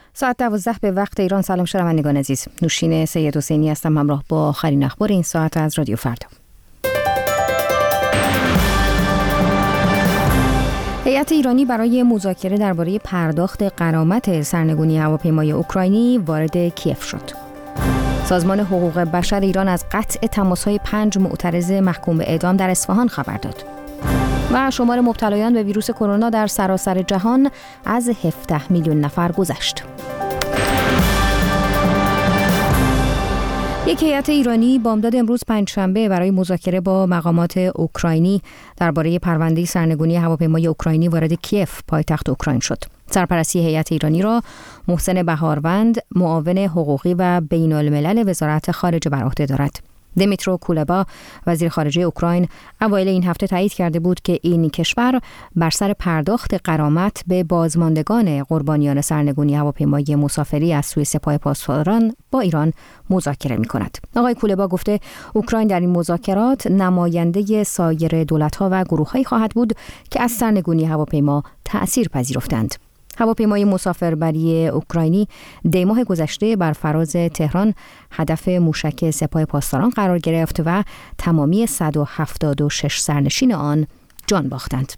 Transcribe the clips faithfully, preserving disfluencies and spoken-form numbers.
ساعت دوازده به وقت ایران. سلام شنوندگان عزیز، نوشین سید حسینی هستم همراه با آخرین اخبار این ساعت از رادیو فردا. هیئت ایرانی برای مذاکره درباره پرداخت غرامت سرنگونی هواپیمای اوکراینی وارد کیف شد. سازمان حقوق بشر ایران از قطع تماس‌های پنج معترض محکوم به اعدام در اصفهان خبر داد. و شمار مبتلایان به ویروس کرونا در سراسر جهان از هفده میلیون نفر گذشت. یک هیئت ایرانی بامداد امروز پنجشنبه برای مذاکره با مقامات اوکراینی درباره پرونده سرنگونی هواپیمای اوکراینی وارد کیف پایتخت اوکراین شد. سرپرستی هیئت ایرانی را محسن بهاروند، معاون حقوقی و بین الملل وزارت خارجه بر عهده دارد. دمیترو کولبا، وزیر خارجه اوکراین، اوایل این هفته تایید کرده بود که این کشور بر سر پرداخت غرامت به بازماندگان قربانیان سرنگونی هواپیمای مسافری از سوی سپاه پاسداران با ایران مذاکره می‌کند. آقای کولبا گفته اوکراین در این مذاکرات نماینده سایر دولت‌ها و گروه‌هایی خواهد بود که از سرنگونی هواپیما تأثیر پذیرفتند. هواپیمای مسافربری اوکراینی دی ماه گذشته بر فراز تهران هدف موشک سپاه پاسداران قرار گرفت و تمامی صد و هفتاد و شش سرنشین آن جان باختند.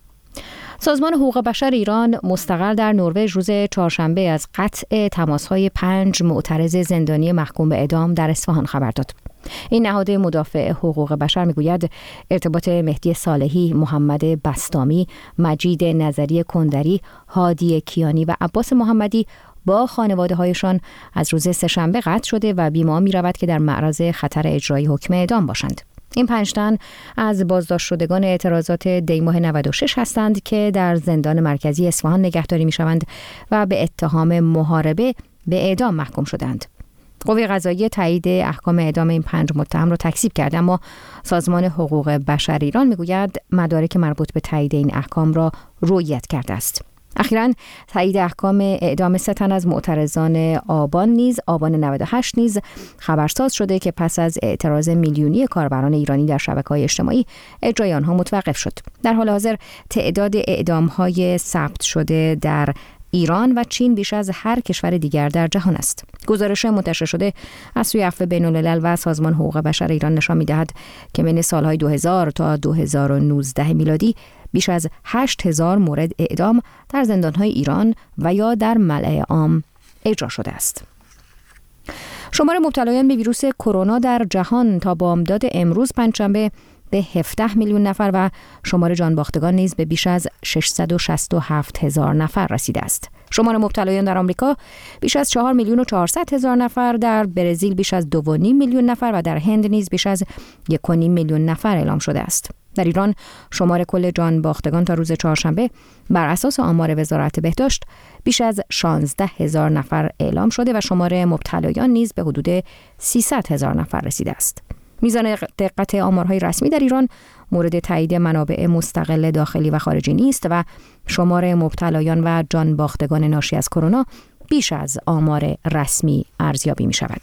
سازمان حقوق بشر ایران مستقر در نروژ روز چهارشنبه از قطع تماس‌های پنج معترض زندانی محکوم به اعدام در اصفهان خبر داد. این نهاد مدافع حقوق بشر میگوید ارتباط مهدی صالحی، محمد بسطامی، مجید نظری کندری، هادی کیانی و عباس محمدی با خانواده‌هایشان از روز سه‌شنبه قطع شده و بی‌ماه می‌رود که در معرض خطر اجرای حکم اعدام باشند. این پنج تن از بازداشت شدگان اعتراضات دی ماه نود و شش هستند که در زندان مرکزی اصفهان نگهداری می‌شوند و به اتهام محاربه به اعدام محکوم شدند. قوه قضاییه تایید احکام اعدام این پنج متهم را تکذیب کرد، اما سازمان حقوق بشر ایران میگوید مدارک مربوط به تایید این احکام را رویت کرده است. اخیراً تایید احکام اعدام سه تن از معترضان آبان نیز آبان نود و هشت نیز خبرساز شده که پس از اعتراض میلیونی کاربران ایرانی در شبکه‌های اجتماعی اجرای آنها متوقف شد. در حال حاضر تعداد اعدام‌های ثبت شده در ایران و چین بیش از هر کشور دیگر در جهان است. گزارش منتشر شده از سوی عفو بین‌الملل و سازمان حقوق بشر ایران نشان می‌دهد که بین سالهای دو هزار تا دو هزار و نوزده میلادی بیش از هشت هزار مورد اعدام در زندان‌های ایران و یا در ملأ عام اجرا شده است. شمار مبتلایان به ویروس کرونا در جهان تا بامداد امروز پنجشنبه به هفده میلیون نفر و شمار جانباختگان نیز به بیش از ششصد و شصت و هفت هزار نفر رسیده است. شمار مبتلایان در آمریکا بیش از چهار میلیون و چهارصد هزار نفر، در برزیل بیش از دو و نیم میلیون نفر و در هند نیز بیش از یک و نیم میلیون نفر اعلام شده است. در ایران شمار کل جانباختگان تا روز چهارشنبه بر اساس آمار وزارت بهداشت بیش از شانزده هزار نفر اعلام شده و شمار مبتلایان نیز به حدود سیصد هزار نفر رسیده است. میزان دقت آمارهای رسمی در ایران مورد تایید منابع مستقل داخلی و خارجی نیست و شمار مبتلایان و جانباختگان ناشی از کرونا بیش از آمار رسمی ارزیابی می شود.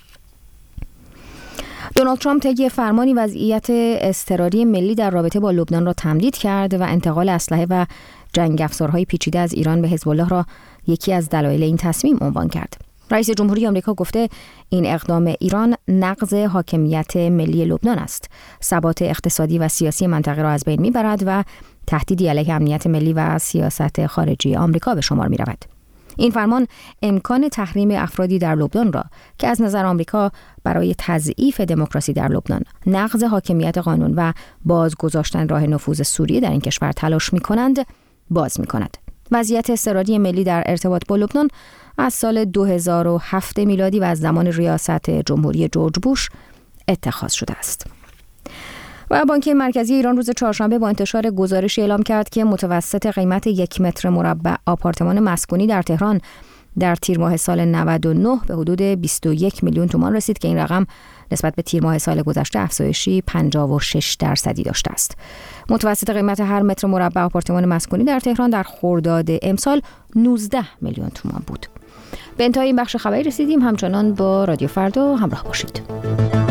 دونالد ترامپ طی فرمانی وضعیت اضطراری ملی در رابطه با لبنان را تمدید کرد و انتقال اسلحه و جنگ افزارهای پیچیده از ایران به حزب الله را یکی از دلایل این تصمیم عنوان کرد. رئیس جمهوری آمریکا گفته این اقدام ایران نقض حاکمیت ملی لبنان است، ثبات اقتصادی و سیاسی منطقه را از بین میبرد و تهدیدی علیه امنیت ملی و سیاست خارجی آمریکا به شمار میرود. این فرمان امکان تحریم افرادی در لبنان را که از نظر آمریکا برای تضعیف دموکراسی در لبنان، نقض حاکمیت قانون و بازگذاشتن راه نفوذ سوریه در این کشور تلاش میکنند باز میکند. وضعیت اضطراری ملی در ارتباط با لبنان از سال دو هزار و هفت میلادی و از زمان ریاست جمهوری جورج بوش اتخاذ شده است. و بانک مرکزی ایران روز چهارشنبه با انتشار گزارشی اعلام کرد که متوسط قیمت یک متر مربع آپارتمان مسکونی در تهران در تیر ماه سال نود و نه به حدود بیست و یک میلیون تومان رسید که این رقم نسبت به تیر ماه سال گذشته افزایشی پنجاه و شش درصدی داشته است. متوسط قیمت هر متر مربع آپارتمان مسکونی در تهران در خرداد امسال نوزده میلیون تومان بود. به انتهای این بخش خبری رسیدیم. همچنان با رادیو فردا همراه باشید.